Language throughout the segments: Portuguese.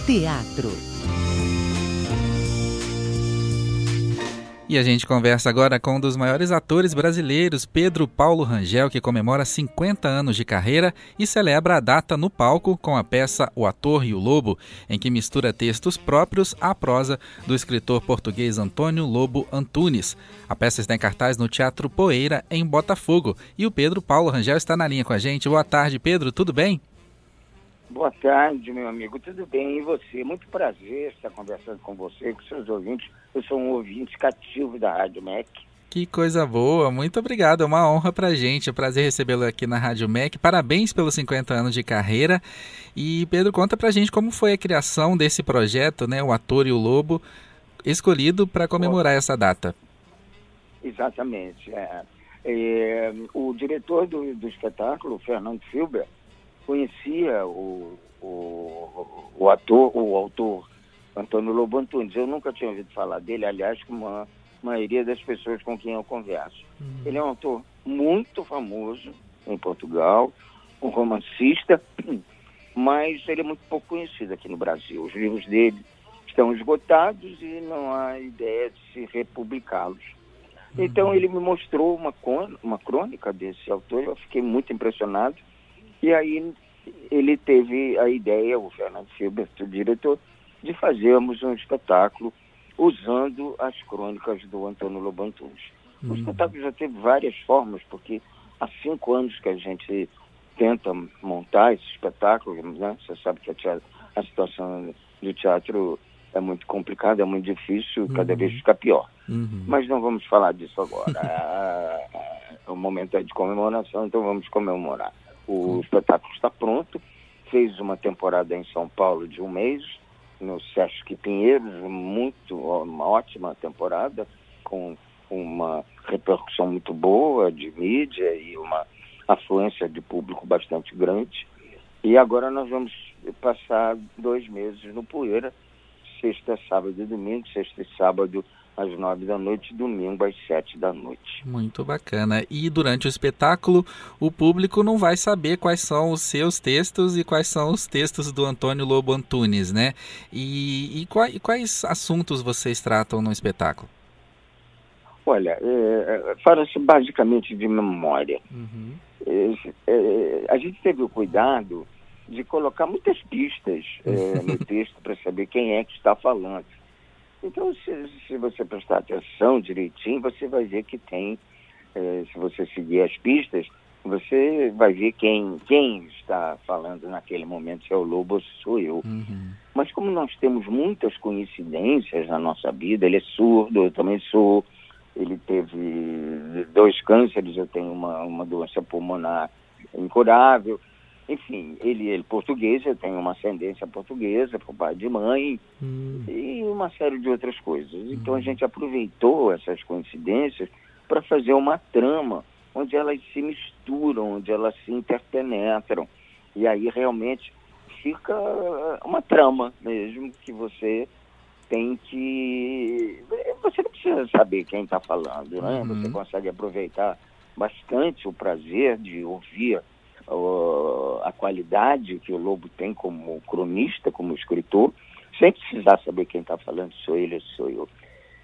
Teatro. E a gente conversa agora com um dos maiores atores brasileiros, Pedro Paulo Rangel, que comemora 50 anos de carreira e celebra a data no palco com a peça O Ator e o Lobo, em que mistura textos próprios à prosa do escritor português Antônio Lobo Antunes. A peça está em cartaz no Teatro Poeira, em Botafogo. E o Pedro Paulo Rangel está na linha com a gente. Boa tarde, Pedro, tudo bem? Boa tarde, meu amigo. Tudo bem? E você? Muito prazer estar conversando com você, com seus ouvintes. Eu sou um ouvinte cativo da Rádio MEC. Que coisa boa, muito obrigado, é uma honra pra gente, é um prazer recebê-lo aqui na Rádio MEC, parabéns pelos 50 anos de carreira. E Pedro, conta pra gente como foi a criação desse projeto, né, O Ator e o Lobo, escolhido para comemorar essa data. Exatamente. O diretor do espetáculo, Fernando Filber, conhecia o autor Antônio Lobo Antunes. Eu nunca tinha ouvido falar dele, aliás, como a maioria das pessoas com quem eu converso. Ele é um autor muito famoso em Portugal, um romancista, mas ele é muito pouco conhecido aqui no Brasil. Os livros dele estão esgotados e não há ideia de se republicá-los. Então ele me mostrou uma crônica desse autor, eu fiquei muito impressionado. E aí ele teve a ideia, o Fernando Filber, o diretor, de fazermos um espetáculo usando as crônicas do Antônio Lobo Antunes. O espetáculo já teve várias formas, porque há 5 anos que a gente tenta montar esse espetáculo, né? Você sabe que a situação do teatro é muito complicada, é muito difícil, cada vez fica pior. Mas não vamos falar disso agora. O momento é de comemoração, então vamos comemorar. O espetáculo está pronto, fez uma temporada em São Paulo de 1 mês, no Sesc Pinheiros, uma ótima temporada, com uma repercussão muito boa de mídia e uma afluência de público bastante grande. E agora nós vamos passar 2 meses no Poeira, sexta, sábado e domingo, sexta e sábado às 9 da noite, domingo às 7 da noite. Muito bacana. E durante o espetáculo, o público não vai saber quais são os seus textos e quais são os textos do Antônio Lobo Antunes, né? E quais assuntos vocês tratam no espetáculo? Olha, fala-se basicamente de memória. A gente teve o cuidado de colocar muitas pistas no texto para saber quem é que está falando. Então, se você prestar atenção direitinho, você vai ver que tem, se você seguir as pistas, você vai ver quem está falando naquele momento, se é o Lobo ou se sou eu. Mas como nós temos muitas coincidências na nossa vida, ele é surdo, eu também sou, ele teve 2 cânceres, eu tenho uma doença pulmonar incurável. Enfim, ele é português, eu tenho uma ascendência portuguesa, por pai de mãe, e uma série de outras coisas. Então a gente aproveitou essas coincidências para fazer uma trama, onde elas se misturam, onde elas se interpenetram. E aí realmente fica uma trama mesmo, que você tem que... Você não precisa saber quem está falando, né? Você consegue aproveitar bastante o prazer de ouvir a qualidade que o Lobo tem como cronista, como escritor, sem precisar saber quem está falando, se sou ele ou se sou eu.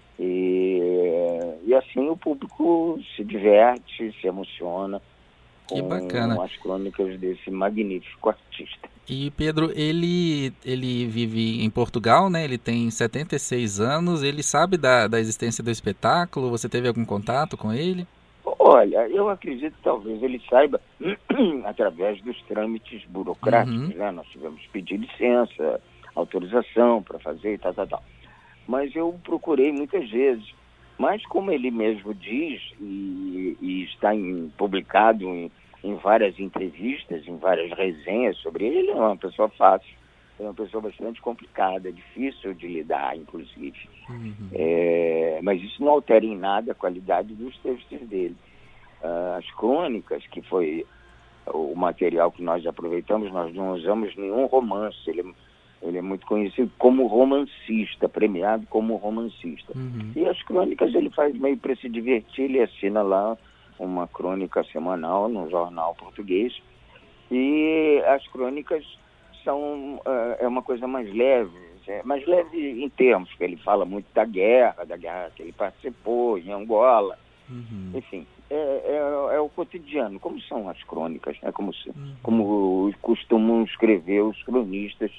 E assim o público se diverte, se emociona com as crônicas desse magnífico artista. E Pedro, ele vive em Portugal, né? Ele tem 76 anos, ele sabe da existência do espetáculo, você teve algum contato com ele? Olha, eu acredito que talvez ele saiba através dos trâmites burocráticos, né? Nós tivemos que pedir licença, autorização para fazer e tal. Mas eu procurei muitas vezes. Mas como ele mesmo diz, e está publicado em várias entrevistas, em várias resenhas sobre ele, ele não é uma pessoa fácil. É uma pessoa bastante complicada, difícil de lidar, inclusive. Mas isso não altera em nada a qualidade dos textos dele. As crônicas, que foi o material que nós aproveitamos, nós não usamos nenhum romance. Ele é muito conhecido como romancista, premiado como romancista. E as crônicas ele faz meio para se divertir, ele assina lá uma crônica semanal no jornal português. E as crônicas é uma coisa mais leve em termos, que ele fala muito da guerra que ele participou em Angola. Enfim, é o cotidiano, como são as crônicas, né? Como costumam escrever os cronistas.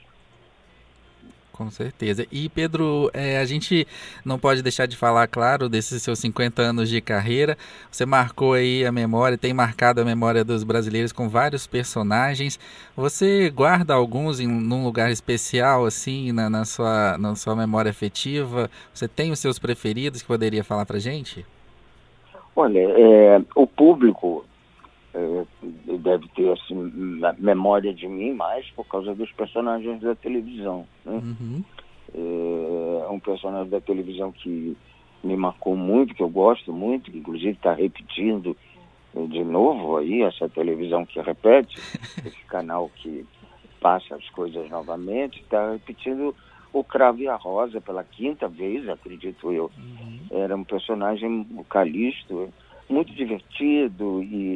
Com certeza. E, Pedro, a gente não pode deixar de falar, claro, desses seus 50 anos de carreira. Você marcou aí a memória, tem marcado a memória dos brasileiros com vários personagens. Você guarda alguns num lugar especial, assim, na sua memória afetiva? Você tem os seus preferidos que poderia falar pra gente? Olha, o público deve ter assim, memória de mim mais por causa dos personagens da televisão, né? É um personagem da televisão que me marcou muito, que eu gosto muito, que inclusive está repetindo de novo aí, essa televisão que repete, esse canal que passa as coisas novamente, está repetindo o Cravo e a Rosa pela 5ª vez, acredito eu. Era um personagem, o Calixto, muito divertido, e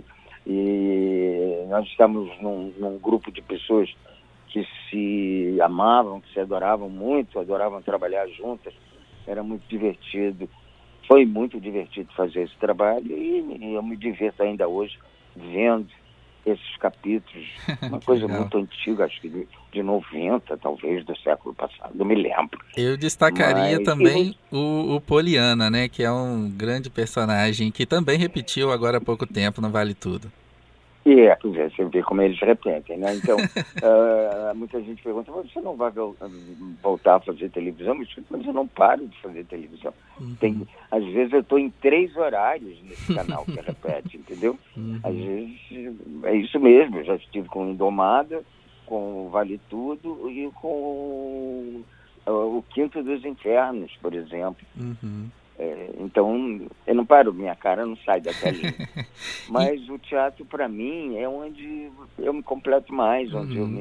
nós estamos num grupo de pessoas que se amavam, que se adoravam muito, adoravam trabalhar juntas. Era muito divertido. Foi muito divertido fazer esse trabalho e eu me divirto ainda hoje vendo esses capítulos. Uma coisa muito antiga, acho que de 90, talvez, do século passado, não me lembro. Eu destacaria também o Poliana, né, que é um grande personagem que também repetiu agora há pouco tempo no Vale Tudo. Você vê como eles repetem, né? Então, muita gente pergunta, você não vai voltar a fazer televisão? Mas eu não paro de fazer televisão. Às vezes eu estou em 3 horários nesse canal que repete, entendeu? Às vezes é isso mesmo. Eu já estive com Indomada, com o Vale Tudo e com o Quinto dos Infernos, por exemplo. Então, eu não paro, minha cara não sai da telinha. Mas o teatro, para mim, é onde eu me completo mais, onde eu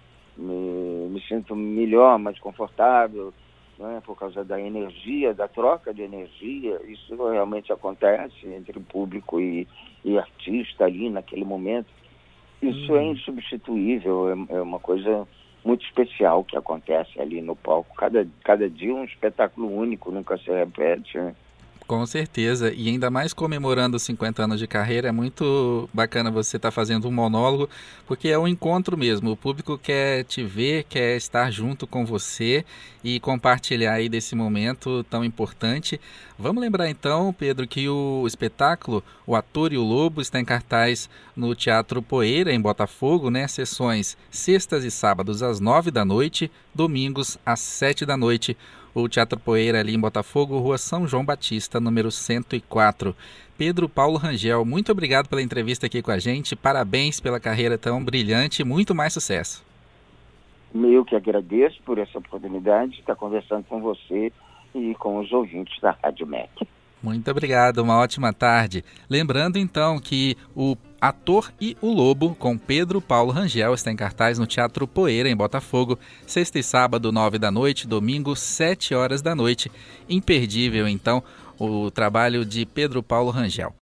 me sinto melhor, mais confortável, né, por causa da energia, da troca de energia. Isso realmente acontece entre o público e artista ali naquele momento. Isso é insubstituível, é uma coisa muito especial que acontece ali no palco. Cada dia um espetáculo único, nunca se repete, né? Com certeza, e ainda mais comemorando os 50 anos de carreira, é muito bacana você estar fazendo um monólogo, porque é um encontro mesmo, o público quer te ver, quer estar junto com você e compartilhar aí desse momento tão importante. Vamos lembrar então, Pedro, que o espetáculo O Ator e o Lobo está em cartaz no Teatro Poeira, em Botafogo, né? Sessões sextas e sábados às 9 da noite, domingos às 7 da noite. O Teatro Poeira ali em Botafogo, Rua São João Batista, número 104. Pedro Paulo Rangel, muito obrigado pela entrevista aqui com a gente, parabéns pela carreira tão brilhante, muito mais sucesso. Eu que agradeço por essa oportunidade de estar conversando com você e com os ouvintes da Rádio MEC. Muito obrigado, uma ótima tarde. Lembrando então que o Ator e o Lobo, com Pedro Paulo Rangel, está em cartaz no Teatro Poeira, em Botafogo, sexta e sábado, 9 da noite, domingo, 7 horas da noite. Imperdível, então, o trabalho de Pedro Paulo Rangel.